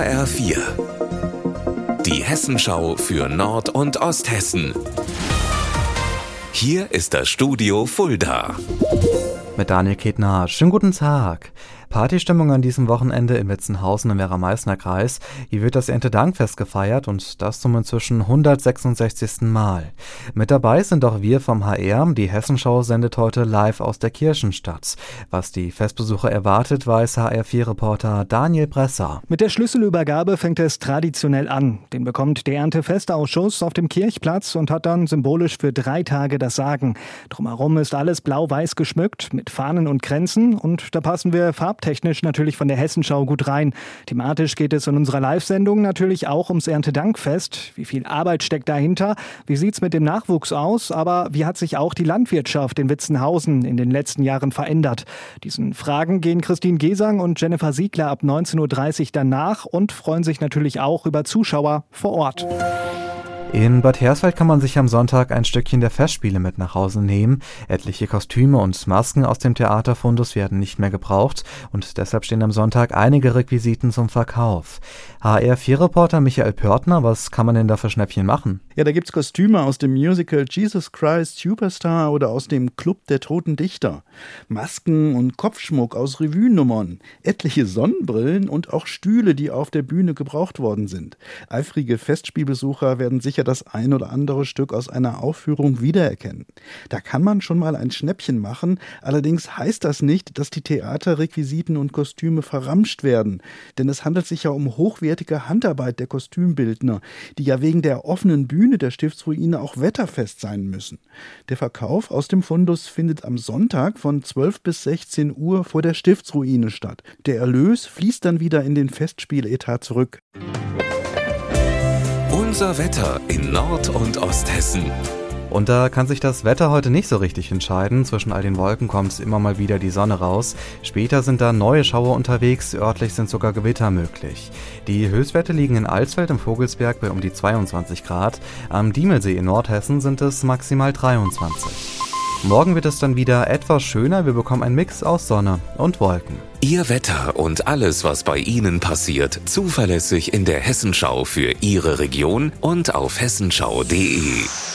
HR4. Die Hessenschau für Nord- und Osthessen. Hier ist das Studio Fulda. Mit Daniel Ketner. Schönen guten Tag. Partystimmung an diesem Wochenende in Wetzenhausen im Werra-Meißner Kreis. Hier wird das Erntedankfest gefeiert und das zum inzwischen 166. Mal. Mit dabei sind auch wir vom HR. Die Hessenschau sendet heute live aus der Kirchenstadt. Was die Festbesucher erwartet, weiß HR4-Reporter Daniel Bresser. Mit der Schlüsselübergabe fängt es traditionell an. Den bekommt der Erntefestausschuss auf dem Kirchplatz und hat dann symbolisch für 3 Tage das Sagen. Drumherum ist alles blau-weiß geschmückt mit Fahnen und Kränzen und da passen wir farbtechnisch natürlich von der Hessenschau gut rein. Thematisch geht es in unserer Live-Sendung natürlich auch ums Erntedankfest. Wie viel Arbeit steckt dahinter? Wie sieht's mit dem Nachwuchs aus? Aber wie hat sich auch die Landwirtschaft in Witzenhausen in den letzten Jahren verändert? Diesen Fragen gehen Christine Gesang und Jennifer Siegler ab 19.30 Uhr danach und freuen sich natürlich auch über Zuschauer vor Ort. In Bad Hersfeld kann man sich am Sonntag ein Stückchen der Festspiele mit nach Hause nehmen. Etliche Kostüme und Masken aus dem Theaterfundus werden nicht mehr gebraucht und deshalb stehen am Sonntag einige Requisiten zum Verkauf. HR4-Reporter Michael Pörtner, was kann man denn da für Schnäppchen machen? Ja, da gibt's Kostüme aus dem Musical Jesus Christ Superstar oder aus dem Club der Toten Dichter. Masken und Kopfschmuck aus Revue-Nummern, etliche Sonnenbrillen und auch Stühle, die auf der Bühne gebraucht worden sind. Eifrige Festspielbesucher werden sicher das ein oder andere Stück aus einer Aufführung wiedererkennen. Da kann man schon mal ein Schnäppchen machen, allerdings heißt das nicht, dass die Theaterrequisiten und Kostüme verramscht werden, denn es handelt sich ja um hochwertige Handarbeit der Kostümbildner, die ja wegen der offenen Bühne der Stiftsruine auch wetterfest sein müssen. Der Verkauf aus dem Fundus findet am Sonntag von 12 bis 16 Uhr vor der Stiftsruine statt. Der Erlös fließt dann wieder in den Festspieletat zurück. Unser Wetter in Nord- und Osthessen. Und da kann sich das Wetter heute nicht so richtig entscheiden. Zwischen all den Wolken kommt immer mal wieder die Sonne raus. Später sind da neue Schauer unterwegs, örtlich sind sogar Gewitter möglich. Die Höchstwerte liegen in Alsfeld im Vogelsberg bei um die 22 Grad. Am Diemelsee in Nordhessen sind es maximal 23. Morgen wird es dann wieder etwas schöner. Wir bekommen einen Mix aus Sonne und Wolken. Ihr Wetter und alles, was bei Ihnen passiert, zuverlässig in der Hessenschau für Ihre Region und auf hessenschau.de.